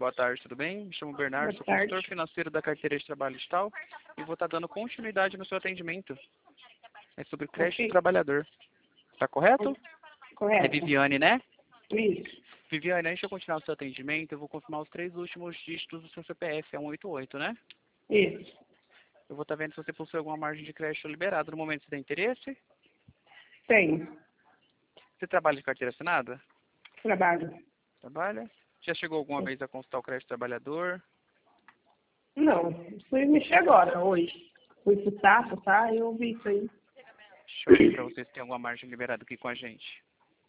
Boa tarde, tudo bem? Me chamo Bernardo, sou consultor financeiro da carteira de trabalho digital e vou estar dando continuidade no seu atendimento. É sobre crédito do trabalhador. Tá correto? Correto. É Viviane, né? Isso. Viviane, antes de eu continuar o seu atendimento, eu vou confirmar os 3 últimos dígitos do seu CPF, é 188, né? Isso. Eu vou estar vendo se você possui alguma margem de crédito liberada. No momento, você tem interesse? Tenho. Você trabalha de carteira assinada? Trabalho. Trabalha? Já chegou alguma vez a consultar o crédito do trabalhador? Não, fui mexer agora, hoje. Fui fuçar, e eu vi isso aí. Deixa eu ver para vocês se tem alguma margem liberada aqui com a gente.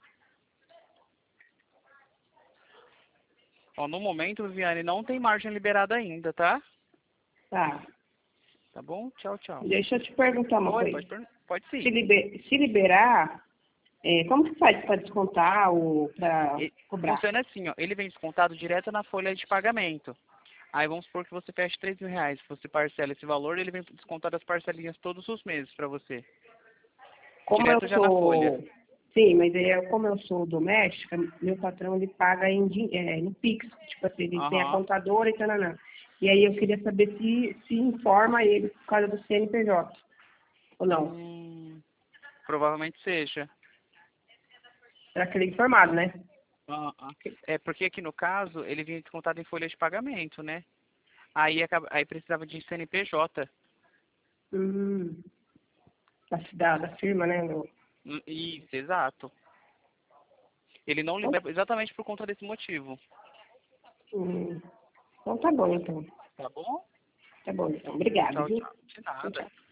Ó, no momento, Viviane, não tem margem liberada ainda, tá? Tá. Tá bom? Tchau, tchau. Deixa eu te perguntar uma Oi, coisa. pode sim. Se liberar, como que faz para descontar ou para cobrar? Funciona assim, ó. Ele vem descontado direto na folha de pagamento. Aí vamos supor que você feche R$3.000. Se você parcela esse valor, ele vem descontado as parcelinhas todos os meses para você. Como Direto eu já na folha. sou... Sim, mas como eu sou doméstica, meu patrão ele paga no Pix. Tipo assim, ele tem a contadora e tal. E aí eu queria saber se informa ele por causa do CNPJ ou não. Provavelmente seja. Será que ele é informado, né? É porque aqui no caso, ele vinha descontado em folha de pagamento, né? Aí precisava de CNPJ. Da firma, né? Isso, exato. Ele não libera exatamente por conta desse motivo. Então tá bom, então. Tá bom? Tá bom, então. Obrigada, Tchau, viu? tchau. De nada. Tchau.